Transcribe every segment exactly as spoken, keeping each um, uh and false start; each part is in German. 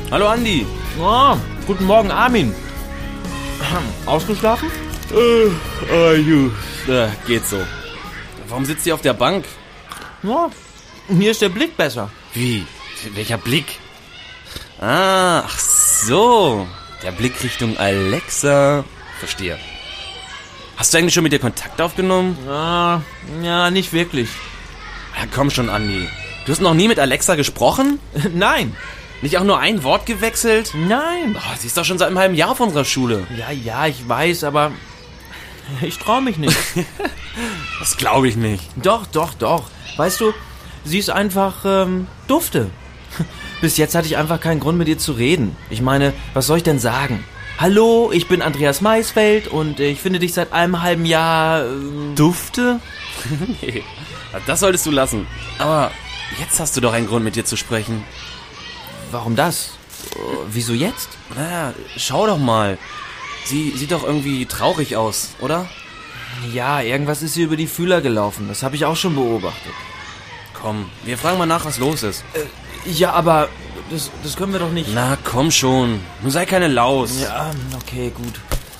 Hallo Andi. Oh, guten Morgen, Armin. Ausgeschlafen? Äh, oh, ju. Äh, geht so. Warum sitzt ihr auf der Bank? Ja, hier ist der Blick besser. Wie? Welcher Blick? Ah, ach so. Der Blick Richtung Alexa. Verstehe. Hast du eigentlich schon mit ihr Kontakt aufgenommen? Ah, ja, nicht wirklich. Ja, komm schon, Andi. Du hast noch nie mit Alexa gesprochen? Nein. Nicht auch nur ein Wort gewechselt? Nein. Oh, sie ist doch schon seit einem halben Jahr auf unserer Schule. Ja, ja, ich weiß, aber ich traue mich nicht. Das glaube ich nicht. Doch, doch, doch. Weißt du, sie ist einfach ähm, dufte. Bis jetzt hatte ich einfach keinen Grund, mit ihr zu reden. Ich meine, was soll ich denn sagen? Hallo, ich bin Andreas Maisfeld und ich finde dich seit einem halben Jahr... Ähm, Dufte? Nee, das solltest du lassen. Aber jetzt hast du doch einen Grund, mit dir zu sprechen. warum das? Äh, wieso jetzt? Naja, schau doch mal. Sie sieht doch irgendwie traurig aus, oder? Ja, irgendwas ist ihr über die Fühler gelaufen. Das habe ich auch schon beobachtet. Komm, wir fragen mal nach, was los ist. Äh, ja, aber das, das können wir doch nicht... Na, komm schon. Nun sei keine Laus. Ja, okay, gut.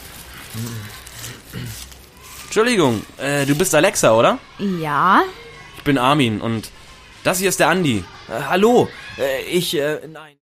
Entschuldigung, äh, du bist Alexa, oder? Ja? Ich bin Armin und das hier ist der Andi. Äh, hallo, äh, ich... Äh, nein...